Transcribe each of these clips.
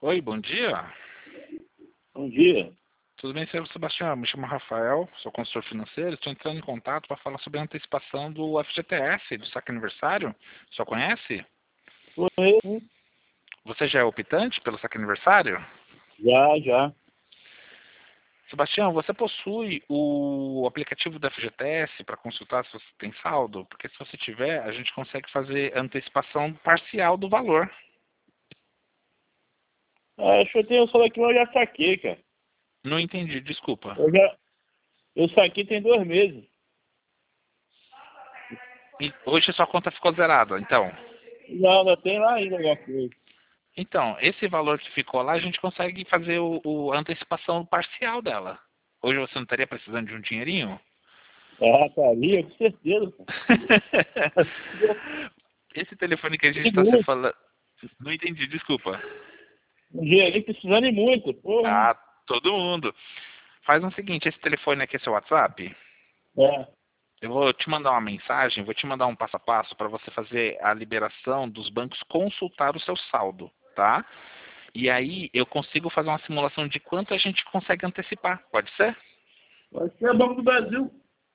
Oi, bom dia. Bom dia. Tudo bem, senhor Sebastião? Me chamo Rafael, sou consultor financeiro. Estou entrando em contato para falar sobre a antecipação do FGTS, do saque aniversário. O senhor conhece? Oi. Você já é optante pelo saque aniversário? Já. Sebastião, você possui o aplicativo do FGTS para consultar se você tem saldo? Porque se você tiver, a gente consegue fazer antecipação parcial do valor. Acho que eu tenho só aqui, mas eu já saquei, cara. Não entendi, desculpa. Eu saquei tem 2 meses. E hoje sua conta ficou zerada, então. Não, ainda tem lá ainda alguma coisa. Então, esse valor que ficou lá, a gente consegue fazer a antecipação parcial dela. Hoje você não estaria precisando de um dinheirinho? Ah, estaria, com certeza, cara. Esse telefone que a gente E está se muito. falando... Não entendi, desculpa. Um dinheirinho precisando e muito, porra. Ah, todo mundo. Faz o seguinte, esse telefone aqui é seu WhatsApp? É. Eu vou te mandar uma mensagem, vou te mandar um passo a passo para você fazer a liberação dos bancos, consultar o seu saldo, tá? E aí eu consigo fazer uma simulação de quanto a gente consegue antecipar, pode ser? Vai ser Banco do Brasil.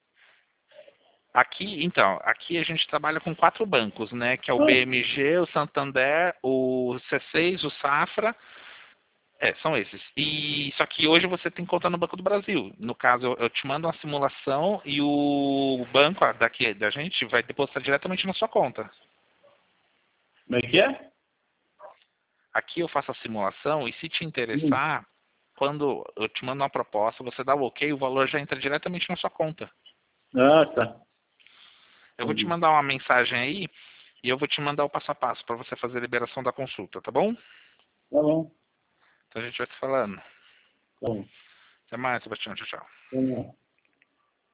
Aqui, então, aqui a gente trabalha com 4 bancos, né? Que é o BMG, o Santander, o C6, o Safra. São esses. E só que hoje você tem conta no Banco do Brasil. No caso, eu te mando uma simulação e o banco daqui da gente vai depositar diretamente na sua conta. Como é que é? Aqui eu faço a simulação e se te interessar, quando eu te mando uma proposta, você dá o ok, o valor já entra diretamente na sua conta. Ah, tá. Eu vou te Entendi. mandar uma mensagem aí e eu vou te mandar o passo a passo para você fazer a liberação da consulta, tá bom? Tá bom. Então a gente vai se falando. Tá bom. Até mais, Sebastião. Tchau, tchau. Tá bom.